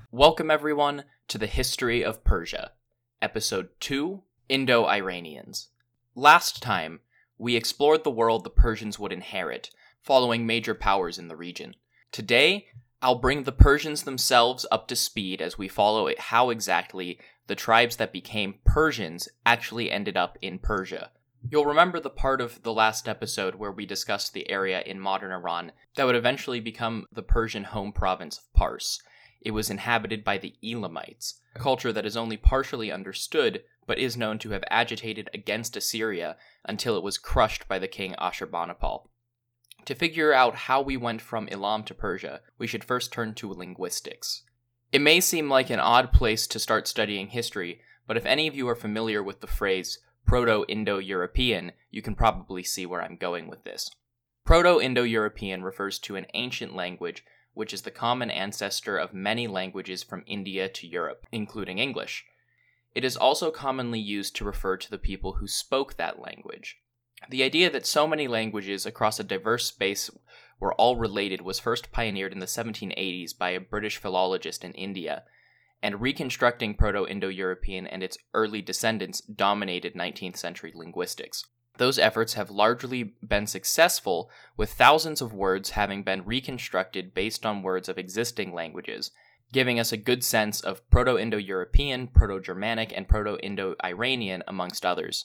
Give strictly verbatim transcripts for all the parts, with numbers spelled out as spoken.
Welcome everyone to the History of Persia, Episode two, Indo-Iranians. Last time, we explored the world the Persians would inherit, following major powers in the region. Today, I'll bring the Persians themselves up to speed as we follow how exactly the tribes that became Persians actually ended up in Persia. You'll remember the part of the last episode where we discussed the area in modern Iran that would eventually become the Persian home province of Pars. It was inhabited by the Elamites, a culture that is only partially understood, but is known to have agitated against Assyria until it was crushed by the king Ashurbanipal. To figure out how we went from Elam to Persia, we should first turn to linguistics. It may seem like an odd place to start studying history, but if any of you are familiar with the phrase Proto-Indo-European, you can probably see where I'm going with this. Proto-Indo-European refers to an ancient language which is the common ancestor of many languages from India to Europe, including English. It is also commonly used to refer to the people who spoke that language. The idea that so many languages across a diverse space were all related was first pioneered in the seventeen eighties by a British philologist in India, and reconstructing Proto-Indo-European and its early descendants dominated nineteenth century linguistics. Those efforts have largely been successful, with thousands of words having been reconstructed based on words of existing languages, giving us a good sense of Proto-Indo-European, Proto-Germanic, and Proto-Indo-Iranian, amongst others.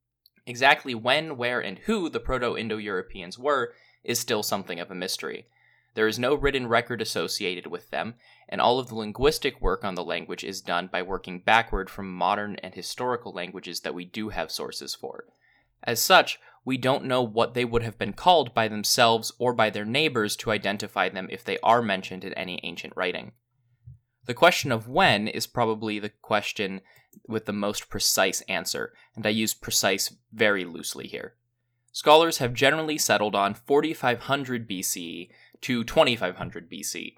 Exactly when, where, and who the Proto-Indo-Europeans were is still something of a mystery. There is no written record associated with them, and all of the linguistic work on the language is done by working backward from modern and historical languages that we do have sources for. As such, we don't know what they would have been called by themselves or by their neighbors to identify them if they are mentioned in any ancient writing. The question of when is probably the question with the most precise answer, and I use precise very loosely here. Scholars have generally settled on forty-five hundred B C E to twenty-five hundred B C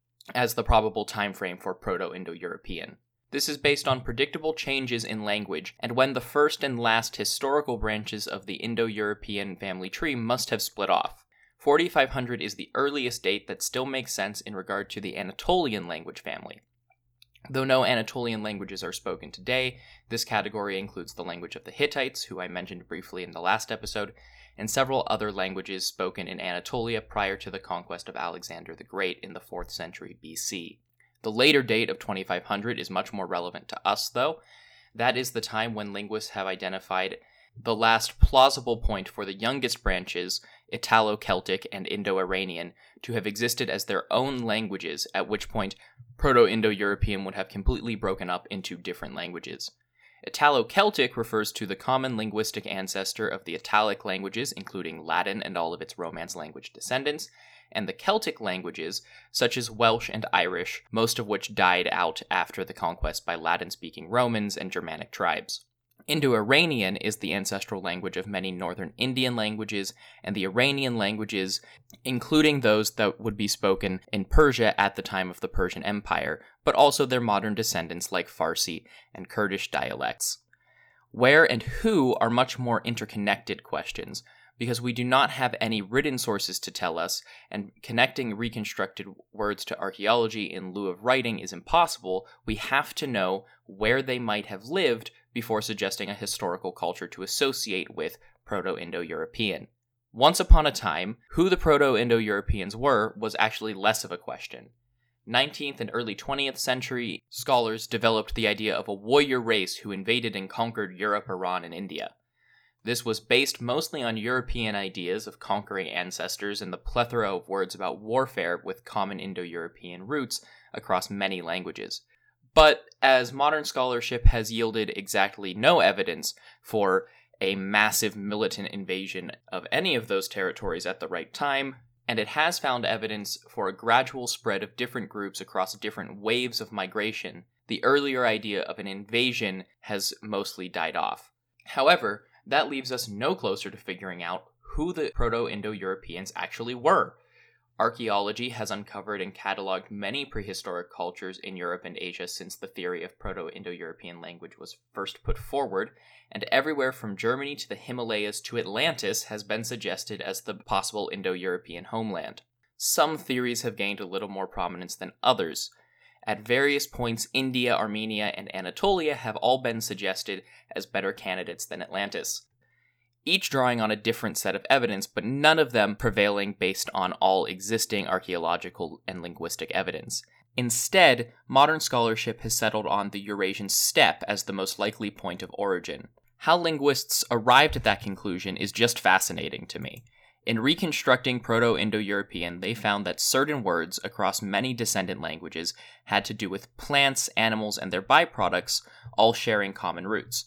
as the probable time frame for Proto-Indo-European. This is based on predictable changes in language, and when the first and last historical branches of the Indo-European family tree must have split off. forty-five hundred is the earliest date that still makes sense in regard to the Anatolian language family. Though no Anatolian languages are spoken today, this category includes the language of the Hittites, who I mentioned briefly in the last episode, and several other languages spoken in Anatolia prior to the conquest of Alexander the Great in the fourth century B C. The later date of twenty-five hundred is much more relevant to us, though. That is the time when linguists have identified the last plausible point for the youngest branches, Italo-Celtic and Indo-Iranian, to have existed as their own languages, at which point Proto-Indo-European would have completely broken up into different languages. Italo-Celtic refers to the common linguistic ancestor of the Italic languages, including Latin and all of its Romance language descendants, and the Celtic languages, such as Welsh and Irish, most of which died out after the conquest by Latin-speaking Romans and Germanic tribes. Indo-Iranian is the ancestral language of many northern Indian languages, and the Iranian languages, including those that would be spoken in Persia at the time of the Persian Empire, but also their modern descendants like Farsi and Kurdish dialects. Where and who are much more interconnected questions, because we do not have any written sources to tell us, and connecting reconstructed words to archaeology in lieu of writing is impossible. We have to know where they might have lived before suggesting a historical culture to associate with Proto-Indo-European. Once upon a time, who the Proto-Indo-Europeans were was actually less of a question. nineteenth and early twentieth century scholars developed the idea of a warrior race who invaded and conquered Europe, Iran, and India. This was based mostly on European ideas of conquering ancestors and the plethora of words about warfare with common Indo-European roots across many languages. But as modern scholarship has yielded exactly no evidence for a massive militant invasion of any of those territories at the right time, and it has found evidence for a gradual spread of different groups across different waves of migration, the earlier idea of an invasion has mostly died off. However, that leaves us no closer to figuring out who the Proto-Indo-Europeans actually were. Archaeology has uncovered and cataloged many prehistoric cultures in Europe and Asia since the theory of Proto-Indo-European language was first put forward, and everywhere from Germany to the Himalayas to Atlantis has been suggested as the possible Indo-European homeland. Some theories have gained a little more prominence than others. At various points, India, Armenia, and Anatolia have all been suggested as better candidates than Atlantis, each drawing on a different set of evidence, but none of them prevailing based on all existing archaeological and linguistic evidence. Instead, modern scholarship has settled on the Eurasian steppe as the most likely point of origin. How linguists arrived at that conclusion is just fascinating to me. In reconstructing Proto-Indo-European, they found that certain words across many descendant languages had to do with plants, animals, and their byproducts, all sharing common roots.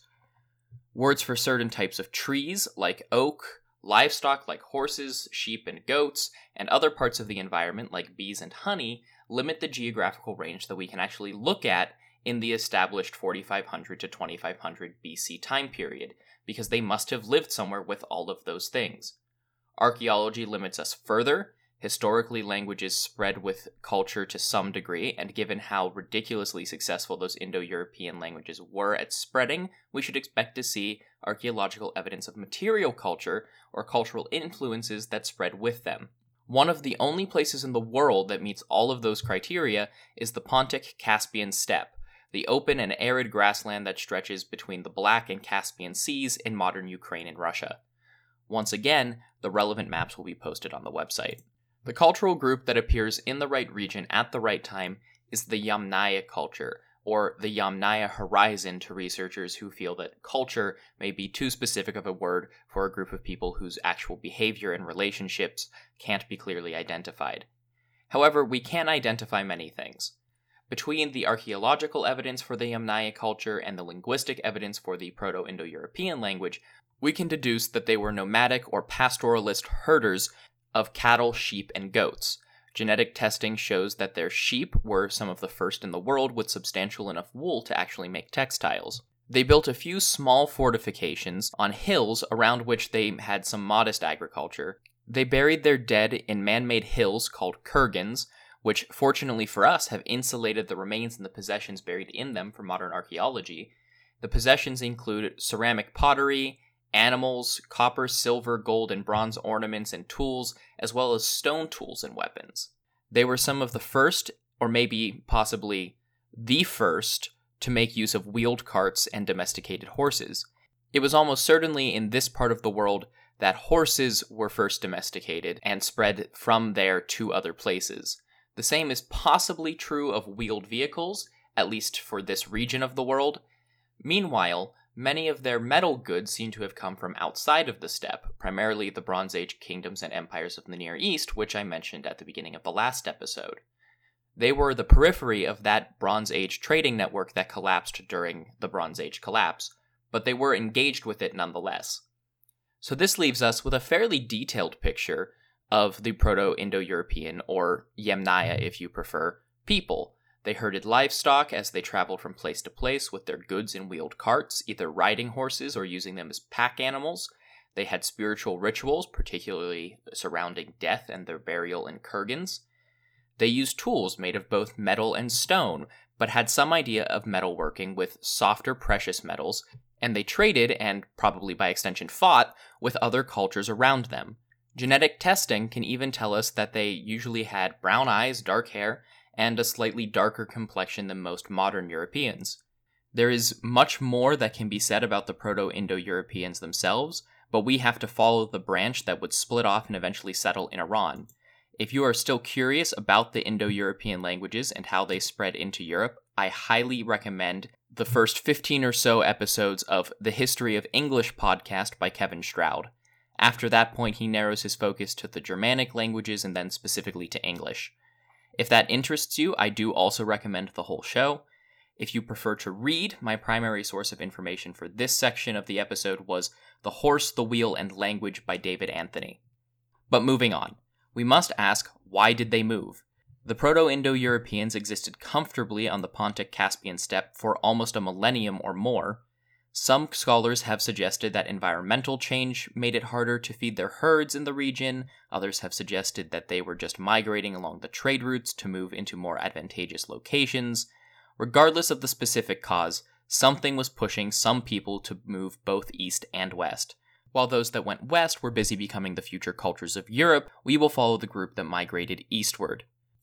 Words for certain types of trees, like oak, livestock, like horses, sheep, and goats, and other parts of the environment, like bees and honey, limit the geographical range that we can actually look at in the established forty-five hundred to twenty-five hundred B C time period, because they must have lived somewhere with all of those things. Archaeology limits us further. Historically, languages spread with culture to some degree, and given how ridiculously successful those Indo-European languages were at spreading, we should expect to see archaeological evidence of material culture or cultural influences that spread with them. One of the only places in the world that meets all of those criteria is the Pontic-Caspian steppe, the open and arid grassland that stretches between the Black and Caspian Seas in modern Ukraine and Russia. Once again, the relevant maps will be posted on the website. The cultural group that appears in the right region at the right time is the Yamnaya culture, or the Yamnaya horizon to researchers who feel that culture may be too specific of a word for a group of people whose actual behavior and relationships can't be clearly identified. However, we can identify many things. Between the archaeological evidence for the Yamnaya culture and the linguistic evidence for the Proto-Indo-European language, we can deduce that they were nomadic or pastoralist herders of cattle, sheep, and goats. Genetic testing shows that their sheep were some of the first in the world with substantial enough wool to actually make textiles. They built a few small fortifications on hills around which they had some modest agriculture. They buried their dead in man-made hills called kurgans, which fortunately for us have insulated the remains and the possessions buried in them from modern archaeology. The possessions include ceramic pottery, animals, copper, silver, gold, and bronze ornaments and tools, as well as stone tools and weapons. They were some of the first, or maybe possibly the first, to make use of wheeled carts and domesticated horses. It was almost certainly in this part of the world that horses were first domesticated and spread from there to other places. The same is possibly true of wheeled vehicles, at least for this region of the world. Meanwhile, many of their metal goods seem to have come from outside of the steppe, primarily the Bronze Age kingdoms and empires of the Near East, which I mentioned at the beginning of the last episode. They were the periphery of that Bronze Age trading network that collapsed during the Bronze Age collapse, but they were engaged with it nonetheless. So this leaves us with a fairly detailed picture of the Proto-Indo-European, or Yamnaya if you prefer, people. They herded livestock as they traveled from place to place with their goods in wheeled carts, either riding horses or using them as pack animals. They had spiritual rituals, particularly surrounding death and their burial in kurgans. They used tools made of both metal and stone, but had some idea of metalworking with softer precious metals, and they traded, and probably by extension fought, with other cultures around them. Genetic testing can even tell us that they usually had brown eyes, dark hair, and a slightly darker complexion than most modern Europeans. There is much more that can be said about the Proto-Indo-Europeans themselves, but we have to follow the branch that would split off and eventually settle in Iran. If you are still curious about the Indo-European languages and how they spread into Europe, I highly recommend the first fifteen or so episodes of the History of English podcast by Kevin Stroud. After that point, he narrows his focus to the Germanic languages and then specifically to English. If that interests you, I do also recommend the whole show. If you prefer to read, my primary source of information for this section of the episode was The Horse, the Wheel, and Language by David Anthony. But moving on, we must ask, why did they move? The Proto-Indo-Europeans existed comfortably on the Pontic-Caspian steppe for almost a millennium or more. Some scholars have suggested that environmental change made it harder to feed their herds in the region. Others have suggested that they were just migrating along the trade routes to move into more advantageous locations. Regardless of the specific cause, something was pushing some people to move both east and west. While those that went west were busy becoming the future cultures of Europe, we will follow the group that migrated eastward.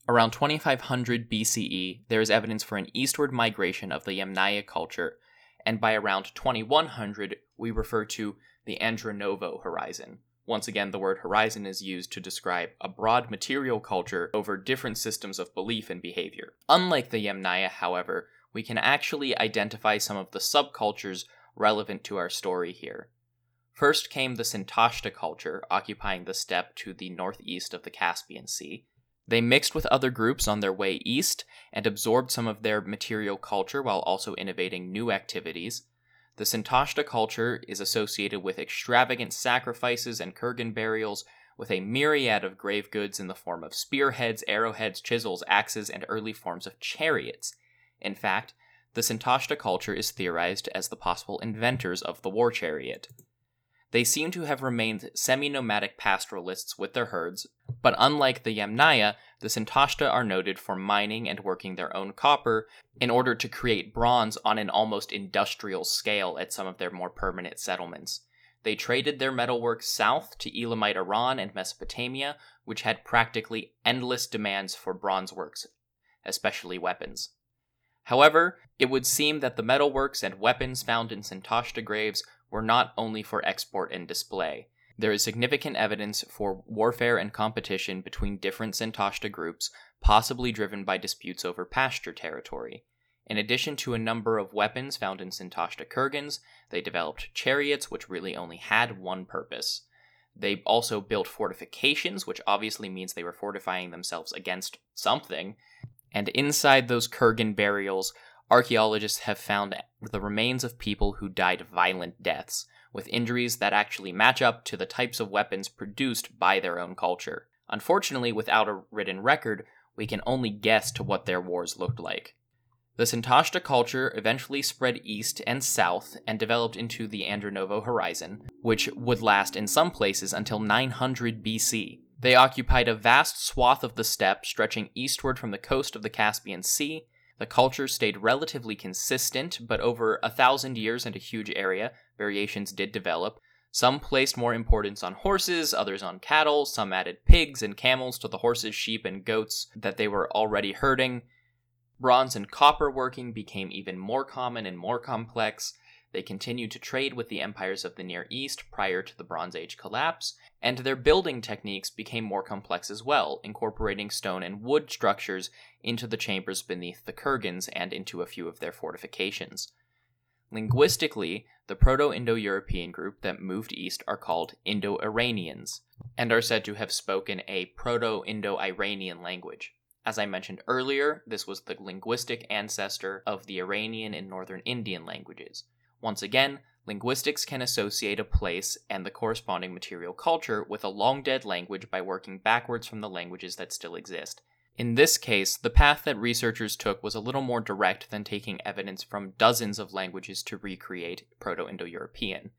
Around twenty-five hundred B C E, there is evidence for an eastward migration of the Yamnaya culture, and by around twenty-one hundred, we refer to the Andronovo horizon. Once again, the word horizon is used to describe a broad material culture over different systems of belief and behavior. Unlike the Yamnaya, however, we can actually identify some of the subcultures relevant to our story here. First came the Sintashta culture, occupying the steppe to the northeast of the Caspian Sea. They mixed with other groups on their way east and absorbed some of their material culture while also innovating new activities. The Sintashta culture is associated with extravagant sacrifices and kurgan burials, with a myriad of grave goods in the form of spearheads, arrowheads, chisels, axes, and early forms of chariots. In fact, the Sintashta culture is theorized as the possible inventors of the war chariot. They seem to have remained semi-nomadic pastoralists with their herds, but unlike the Yamnaya, the Sintashta are noted for mining and working their own copper in order to create bronze on an almost industrial scale at some of their more permanent settlements. They traded their metalwork south to Elamite Iran and Mesopotamia, which had practically endless demands for bronze works, especially weapons. However, it would seem that the metalworks and weapons found in Sintashta graves were not only for export and display. There is significant evidence for warfare and competition between different Sintashta groups, possibly driven by disputes over pasture territory. In addition to a number of weapons found in Sintashta kurgans, they developed chariots, which really only had one purpose. They also built fortifications, which obviously means they were fortifying themselves against something. And inside those kurgan burials, archaeologists have found the remains of people who died violent deaths, with injuries that actually match up to the types of weapons produced by their own culture. Unfortunately, without a written record, we can only guess to what their wars looked like. The Sintashta culture eventually spread east and south and developed into the Andronovo horizon, which would last in some places until nine hundred B C. They occupied a vast swath of the steppe stretching eastward from the coast of the Caspian Sea. The culture stayed relatively consistent, but over a thousand years and a huge area, variations did develop. Some placed more importance on horses, others on cattle, some added pigs and camels to the horses, sheep, and goats that they were already herding. Bronze and copper working became even more common and more complex. They continued to trade with the empires of the Near East prior to the Bronze Age collapse, and their building techniques became more complex as well, incorporating stone and wood structures into the chambers beneath the kurgans and into a few of their fortifications. Linguistically, the Proto-Indo-European group that moved east are called Indo-Iranians, and are said to have spoken a Proto-Indo-Iranian language. As I mentioned earlier, this was the linguistic ancestor of the Iranian and Northern Indian languages. Once again, linguistics can associate a place and the corresponding material culture with a long-dead language by working backwards from the languages that still exist. In this case, the path that researchers took was a little more direct than taking evidence from dozens of languages to recreate Proto-Indo-European.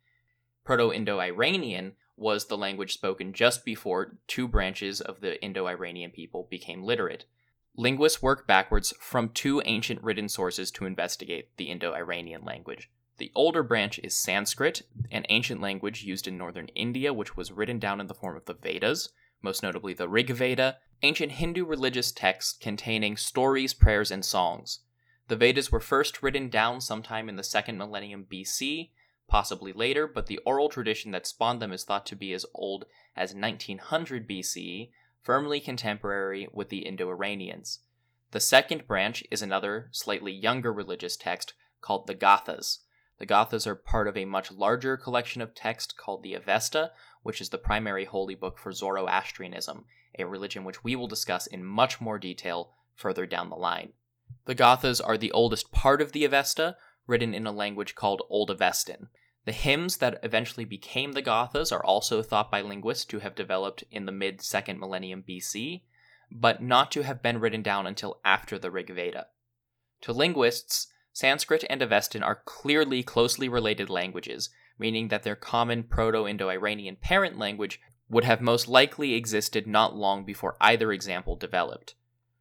Proto-Indo-Iranian was the language spoken just before two branches of the Indo-Iranian people became literate. Linguists work backwards from two ancient written sources to investigate the Indo-Iranian language. The older branch is Sanskrit, an ancient language used in northern India which was written down in the form of the Vedas, most notably the Rig Veda, ancient Hindu religious texts containing stories, prayers, and songs. The Vedas were first written down sometime in the second millennium B C, possibly later, but the oral tradition that spawned them is thought to be as old as nineteen hundred B C E, firmly contemporary with the Indo-Iranians. The second branch is another, slightly younger religious text called the Gathas. The Gathas are part of a much larger collection of texts called the Avesta, which is the primary holy book for Zoroastrianism, a religion which we will discuss in much more detail further down the line. The Gathas are the oldest part of the Avesta, written in a language called Old Avestan. The hymns that eventually became the Gathas are also thought by linguists to have developed in the mid-second millennium B C, but not to have been written down until after the Rig Veda. To linguists, Sanskrit and Avestan are clearly closely related languages, meaning that their common Proto-Indo-Iranian parent language would have most likely existed not long before either example developed.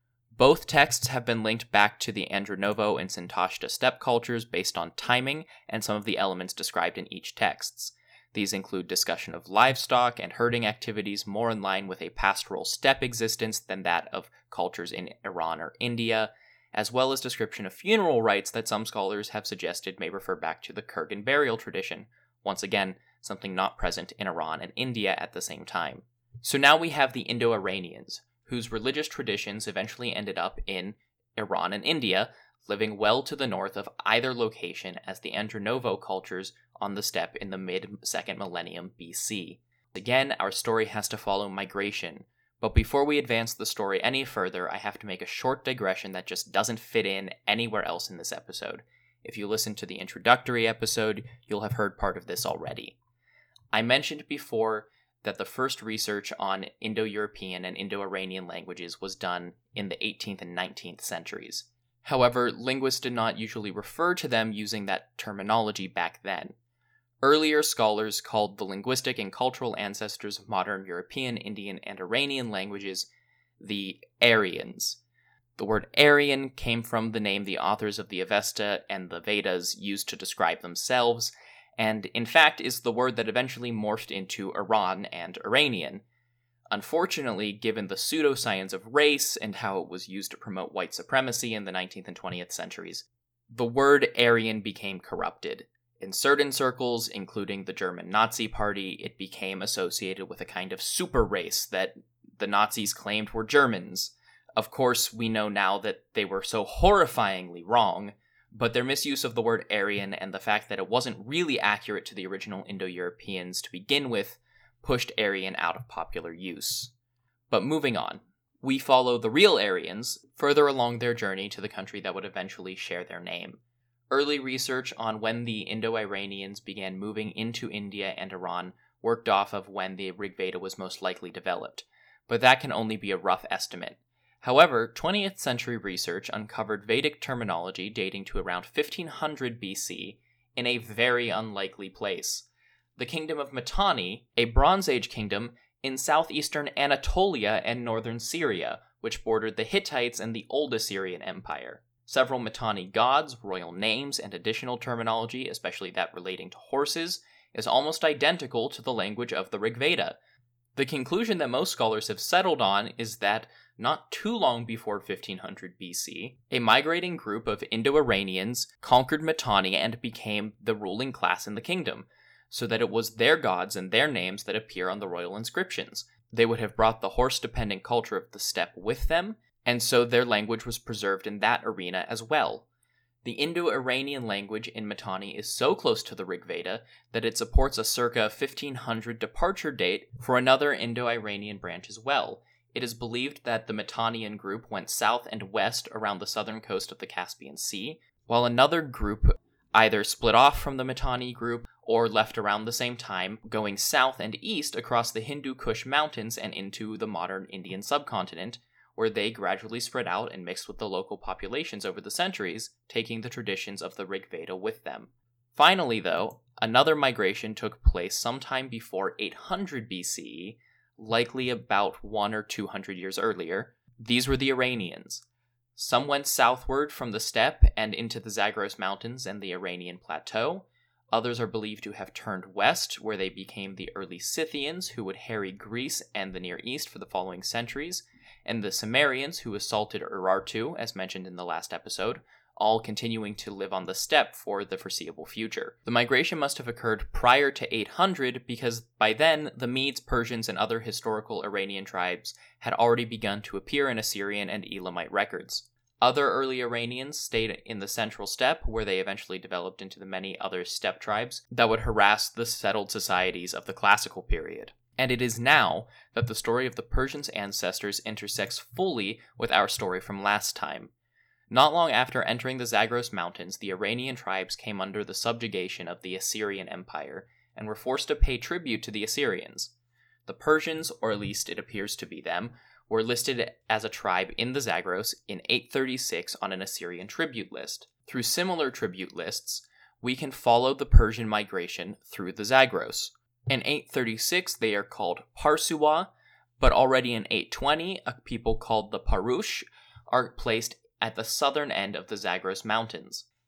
Both texts have been linked back to the Andronovo and Sintashta steppe cultures based on timing and some of the elements described in each text. These include discussion of livestock and herding activities more in line with a pastoral steppe existence than that of cultures in Iran or India, as well as description of funeral rites that some scholars have suggested may refer back to the Kurgan burial tradition, once again, something not present in Iran and India at the same time. So now we have the Indo-Iranians, whose religious traditions eventually ended up in Iran and India, living well to the north of either location as the Andronovo cultures on the steppe in the mid-second millennium B C. Again, our story has to follow migration, but before we advance the story any further, I have to make a short digression that just doesn't fit in anywhere else in this episode. If you listen to the introductory episode, you'll have heard part of this already. I mentioned before that the first research on Indo-European and Indo-Iranian languages was done in the eighteenth and nineteenth centuries. However, linguists did not usually refer to them using that terminology back then. Earlier scholars called the linguistic and cultural ancestors of modern European, Indian, and Iranian languages the Aryans. The word Aryan came from the name the authors of the Avesta and the Vedas used to describe themselves, and in fact is the word that eventually morphed into Iran and Iranian. Unfortunately, given the pseudoscience of race and how it was used to promote white supremacy in the nineteenth and twentieth centuries, the word Aryan became corrupted. In certain circles, including the German Nazi Party, it became associated with a kind of super race that the Nazis claimed were Germans. Of course, we know now that they were so horrifyingly wrong, but their misuse of the word Aryan and the fact that it wasn't really accurate to the original Indo-Europeans to begin with pushed Aryan out of popular use. But moving on, we follow the real Aryans further along their journey to the country that would eventually share their name. Early research on when the Indo-Iranians began moving into India and Iran worked off of when the Rig Veda was most likely developed, but that can only be a rough estimate. However, twentieth century research uncovered Vedic terminology dating to around fifteen hundred B C in a very unlikely place. The kingdom of Mitanni, a Bronze Age kingdom in southeastern Anatolia and northern Syria, which bordered the Hittites and the Old Assyrian Empire. Several Mitanni gods, royal names, and additional terminology, especially that relating to horses, is almost identical to the language of the Rig Veda. The conclusion that most scholars have settled on is that, not too long before fifteen hundred B C, a migrating group of Indo-Iranians conquered Mitanni and became the ruling class in the kingdom, so that it was their gods and their names that appear on the royal inscriptions. They would have brought the horse-dependent culture of the steppe with them, and so their language was preserved in that arena as well. The Indo-Iranian language in Mitanni is so close to the Rig Veda that it supports a circa fifteen hundred departure date for another Indo-Iranian branch as well. It is believed that the Mitannian group went south and west around the southern coast of the Caspian Sea, while another group either split off from the Mitanni group or left around the same time, going south and east across the Hindu Kush Mountains and into the modern Indian subcontinent, where they gradually spread out and mixed with the local populations over the centuries, taking the traditions of the Rig Veda with them. Finally, though, another migration took place sometime before eight hundred B C E, likely about one or two hundred years earlier. These were the Iranians. Some went southward from the steppe and into the Zagros Mountains and the Iranian plateau. Others are believed to have turned west, where they became the early Scythians, who would harry Greece and the Near East for the following centuries, and the Cimmerians, who assaulted Urartu, as mentioned in the last episode, all continuing to live on the steppe for the foreseeable future. The migration must have occurred prior to eight hundred, because by then, the Medes, Persians, and other historical Iranian tribes had already begun to appear in Assyrian and Elamite records. Other early Iranians stayed in the central steppe, where they eventually developed into the many other steppe tribes that would harass the settled societies of the classical period. And it is now that the story of the Persians' ancestors intersects fully with our story from last time. Not long after entering the Zagros Mountains, the Iranian tribes came under the subjugation of the Assyrian Empire, and were forced to pay tribute to the Assyrians. The Persians, or at least it appears to be them, were listed as a tribe in the Zagros in eight thirty-six on an Assyrian tribute list. Through similar tribute lists, we can follow the Persian migration through the Zagros. In eight thirty-six, they are called Parsuwa, but already in eight twenty, a people called the Parush are placed at the southern end of the Zagros Mountains.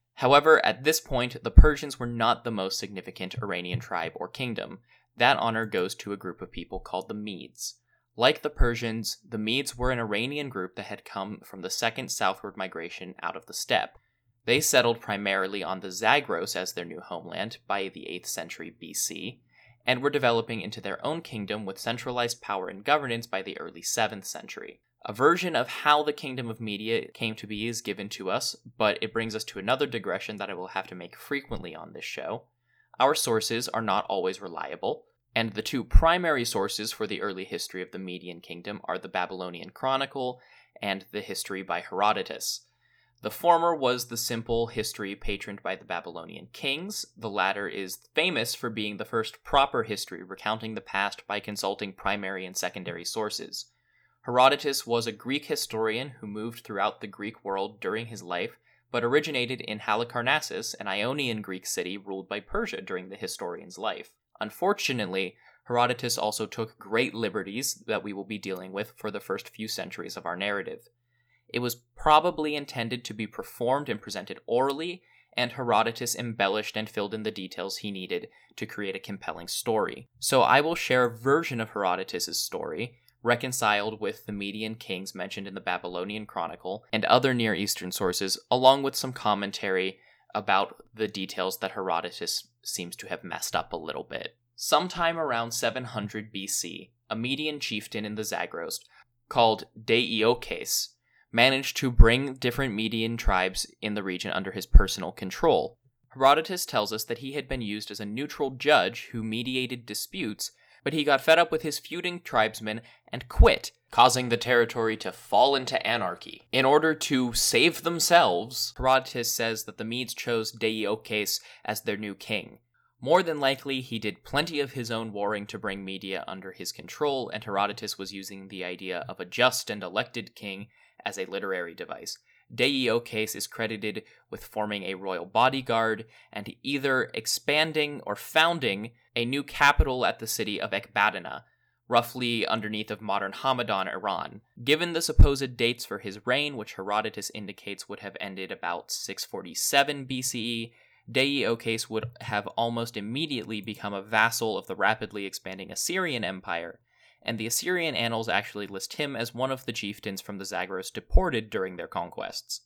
However, at this point, the Persians were not the most significant Iranian tribe or kingdom. That honor goes to a group of people called the Medes. Like the Persians, the Medes were an Iranian group that had come from the second southward migration out of the steppe. They settled primarily on the Zagros as their new homeland by the eighth century B C, and were developing into their own kingdom with centralized power and governance by the early seventh century. A version of how the Kingdom of Media came to be is given to us, but it brings us to another digression that I will have to make frequently on this show. Our sources are not always reliable, and the two primary sources for the early history of the Median Kingdom are the Babylonian Chronicle and the History by Herodotus. The former was the simple history patroned by the Babylonian kings. The latter is famous for being the first proper history recounting the past by consulting primary and secondary sources. Herodotus was a Greek historian who moved throughout the Greek world during his life, but originated in Halicarnassus, an Ionian Greek city ruled by Persia during the historian's life. Unfortunately, Herodotus also took great liberties that we will be dealing with for the first few centuries of our narrative. It was probably intended to be performed and presented orally, and Herodotus embellished and filled in the details he needed to create a compelling story. So I will share a version of Herodotus' story, reconciled with the Median kings mentioned in the Babylonian Chronicle and other Near Eastern sources, along with some commentary about the details that Herodotus seems to have messed up a little bit. Sometime around seven hundred B C, a Median chieftain in the Zagros, called Deioces, managed to bring different Median tribes in the region under his personal control. Herodotus tells us that he had been used as a neutral judge who mediated disputes, but he got fed up with his feuding tribesmen and quit, causing the territory to fall into anarchy. In order to save themselves, Herodotus says that the Medes chose Deioces as their new king. More than likely, he did plenty of his own warring to bring Media under his control, and Herodotus was using the idea of a just and elected king as a literary device. Deioces is credited with forming a royal bodyguard and either expanding or founding a new capital at the city of Ecbatana, roughly underneath of modern Hamadan, Iran. Given the supposed dates for his reign, which Herodotus indicates would have ended about six forty-seven B C E, Deioces would have almost immediately become a vassal of the rapidly expanding Assyrian Empire, and the Assyrian annals actually list him as one of the chieftains from the Zagros deported during their conquests.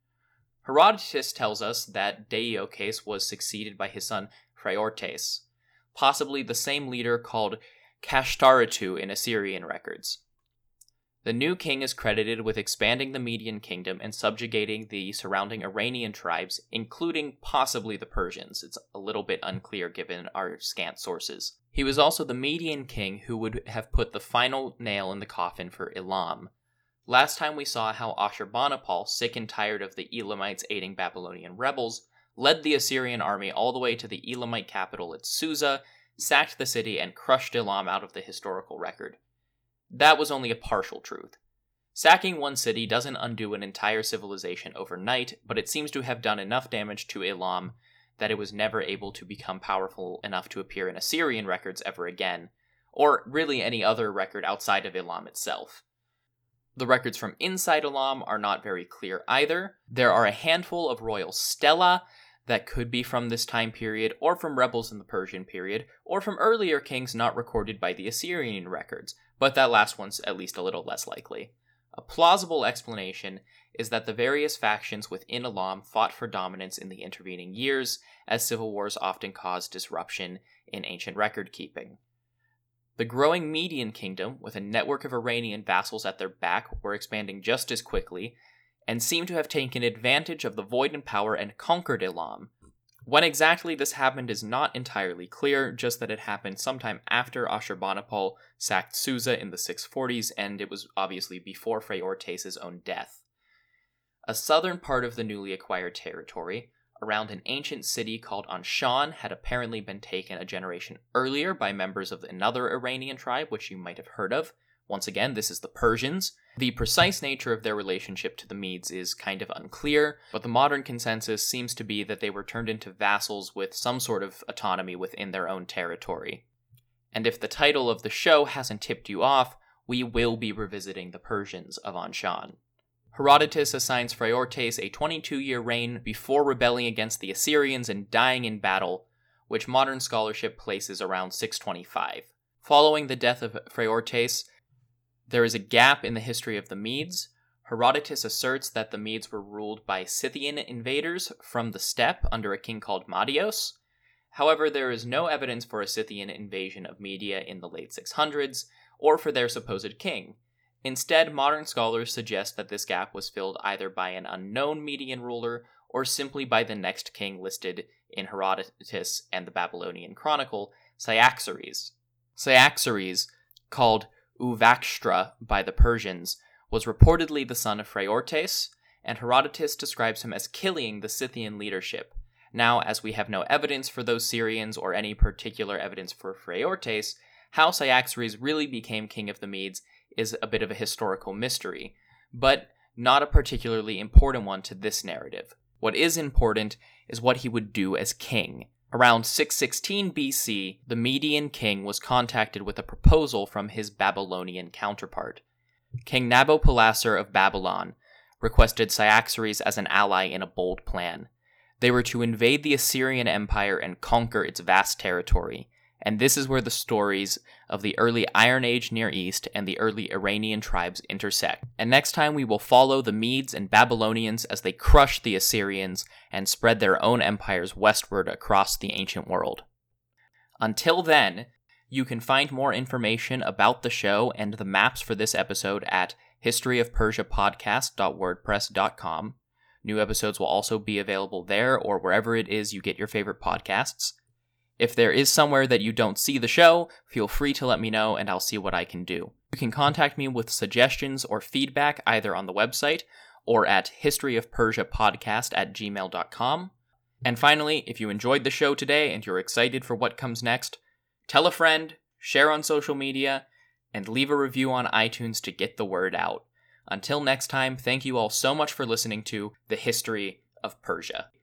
Herodotus tells us that Deioces was succeeded by his son Phraortes, possibly the same leader called Kashtaratu in Assyrian records. The new king is credited with expanding the Median kingdom and subjugating the surrounding Iranian tribes, including possibly the Persians. It's a little bit unclear given our scant sources. He was also the Median king who would have put the final nail in the coffin for Elam. Last time we saw how Ashurbanipal, sick and tired of the Elamites aiding Babylonian rebels, led the Assyrian army all the way to the Elamite capital at Susa, sacked the city, and crushed Elam out of the historical record. That was only a partial truth. Sacking one city doesn't undo an entire civilization overnight, but it seems to have done enough damage to Elam that it was never able to become powerful enough to appear in Assyrian records ever again, or really any other record outside of Elam itself. The records from inside Elam are not very clear either. There are a handful of royal stela that could be from this time period, or from rebels in the Persian period, or from earlier kings not recorded by the Assyrian records, but that last one's at least a little less likely. A plausible explanation is that the various factions within Elam fought for dominance in the intervening years, as civil wars often caused disruption in ancient record-keeping. The growing Median kingdom, with a network of Iranian vassals at their back, were expanding just as quickly, and seem to have taken advantage of the void in power and conquered Elam. When exactly this happened is not entirely clear, just that it happened sometime after Ashurbanipal sacked Susa in the six forties, and it was obviously before Phraortes' own death. A southern part of the newly acquired territory, around an ancient city called Anshan, had apparently been taken a generation earlier by members of another Iranian tribe, which you might have heard of. Once again, this is the Persians. The precise nature of their relationship to the Medes is kind of unclear, but the modern consensus seems to be that they were turned into vassals with some sort of autonomy within their own territory. And if the title of the show hasn't tipped you off, we will be revisiting the Persians of Anshan. Herodotus assigns Phraortes a twenty-two-year reign before rebelling against the Assyrians and dying in battle, which modern scholarship places around six twenty-five. Following the death of Phraortes, there is a gap in the history of the Medes. Herodotus asserts that the Medes were ruled by Scythian invaders from the steppe under a king called Madios. However, there is no evidence for a Scythian invasion of Media in the late six hundreds, or for their supposed king. Instead, modern scholars suggest that this gap was filled either by an unknown Median ruler or simply by the next king listed in Herodotus and the Babylonian Chronicle, Cyaxares. Cyaxares, called Uvashtra by the Persians, was reportedly the son of Phraortes, and Herodotus describes him as killing the Scythian leadership. Now, as we have no evidence for those Syrians or any particular evidence for Phraortes, how Cyaxares really became king of the Medes is a bit of a historical mystery, but not a particularly important one to this narrative. What is important is what he would do as king. Around six sixteen B C, the Median king was contacted with a proposal from his Babylonian counterpart. King Nabopolassar of Babylon requested Cyaxares as an ally in a bold plan. They were to invade the Assyrian Empire and conquer its vast territory, and this is where the stories of the early Iron Age Near East and the early Iranian tribes intersect. And next time we will follow the Medes and Babylonians as they crush the Assyrians and spread their own empires westward across the ancient world. Until then, you can find more information about the show and the maps for this episode at history of persia podcast dot wordpress dot com. New episodes will also be available there or wherever it is you get your favorite podcasts. If there is somewhere that you don't see the show, feel free to let me know and I'll see what I can do. You can contact me with suggestions or feedback either on the website or at history of persia podcast at gmail dot com. And finally, if you enjoyed the show today and you're excited for what comes next, tell a friend, share on social media, and leave a review on iTunes to get the word out. Until next time, thank you all so much for listening to The History of Persia.